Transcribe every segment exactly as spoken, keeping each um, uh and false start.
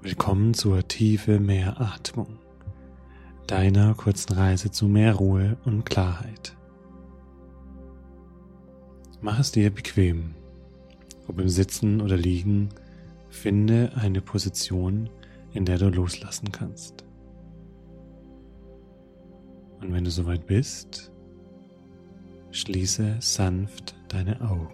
Willkommen zur Tiefe Meeratmung, deiner kurzen Reise zu mehr Ruhe und Klarheit. Mach es dir bequem, ob im Sitzen oder Liegen, finde eine Position, in der du loslassen kannst. Und wenn du soweit bist, schließe sanft deine Augen.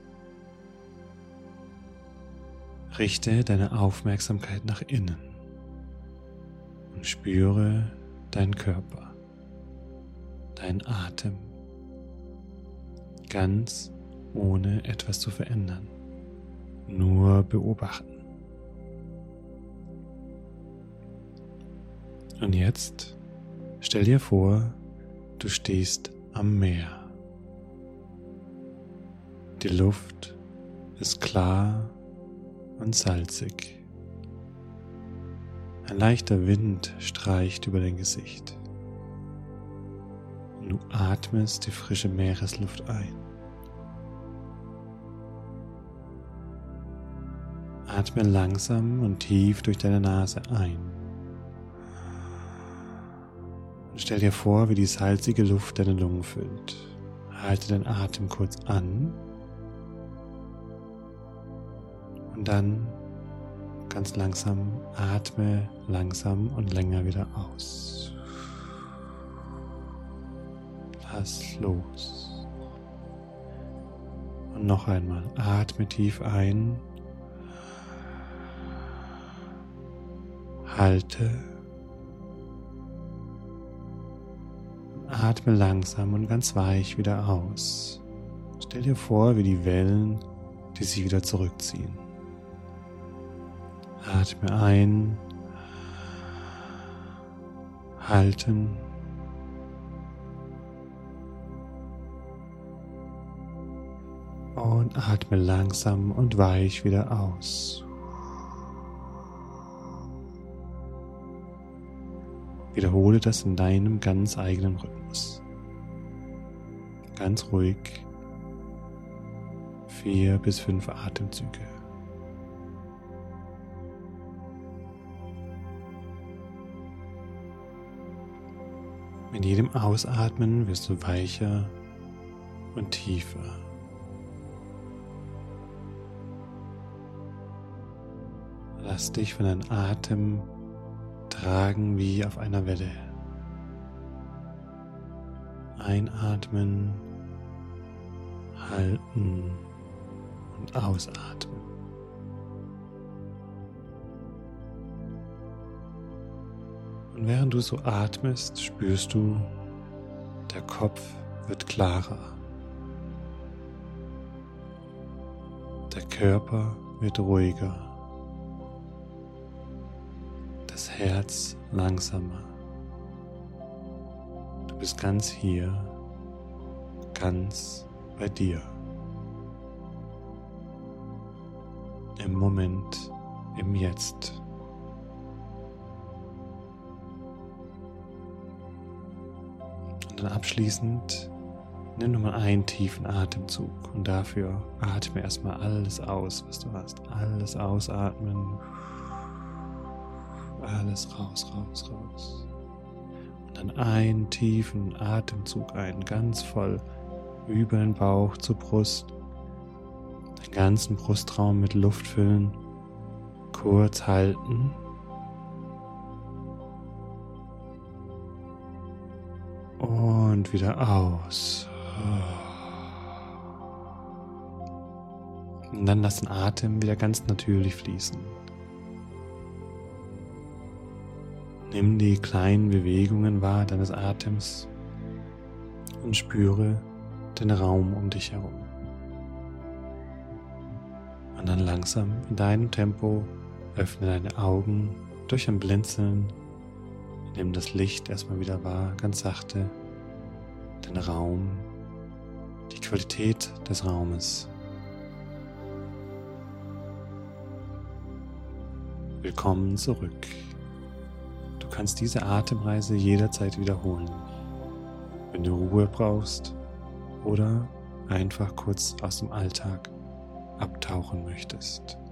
Richte deine Aufmerksamkeit nach innen und spüre deinen Körper, deinen Atem, ganz ohne etwas zu verändern, nur beobachten. Und jetzt stell dir vor, du stehst am Meer. Die Luft ist klar und salzig. Ein leichter Wind streicht über dein Gesicht. Und du atmest die frische Meeresluft ein. Atme langsam und tief durch deine Nase ein. Und stell dir vor, wie die salzige Luft deine Lungen füllt. Halte den Atem kurz an. Und dann ganz langsam atme langsam und länger wieder aus. Lass los. Und noch einmal atme tief ein. Halte. Atme langsam und ganz weich wieder aus. Stell dir vor, wie die Wellen, die sich wieder zurückziehen. Atme ein, halten und atme langsam und weich wieder aus. Wiederhole das in deinem ganz eigenen Rhythmus. Ganz ruhig, vier bis fünf Atemzüge. Mit jedem Ausatmen wirst du weicher und tiefer. Lass dich von deinem Atem tragen wie auf einer Welle. Einatmen, halten und ausatmen. Und während du so atmest, spürst du, der Kopf wird klarer. Der Körper wird ruhiger. Das Herz langsamer. Du bist ganz hier, ganz bei dir. Im Moment, im Jetzt. Und dann abschließend nimm nochmal einen tiefen Atemzug und dafür atme erstmal alles aus, was du hast. Alles ausatmen. Alles raus, raus, raus. Und dann einen tiefen Atemzug ein, ganz voll über den Bauch zur Brust. Den ganzen Brustraum mit Luft füllen. Kurz halten. Und wieder aus. Und dann lass den Atem wieder ganz natürlich fließen. Nimm die kleinen Bewegungen wahr deines Atems und spüre den Raum um dich herum. Und dann langsam in deinem Tempo öffne deine Augen durch ein Blinzeln. Nimm das Licht erstmal wieder wahr, ganz sachte, den Raum, die Qualität des Raumes. Willkommen zurück. Du kannst diese Atemreise jederzeit wiederholen, wenn du Ruhe brauchst oder einfach kurz aus dem Alltag abtauchen möchtest.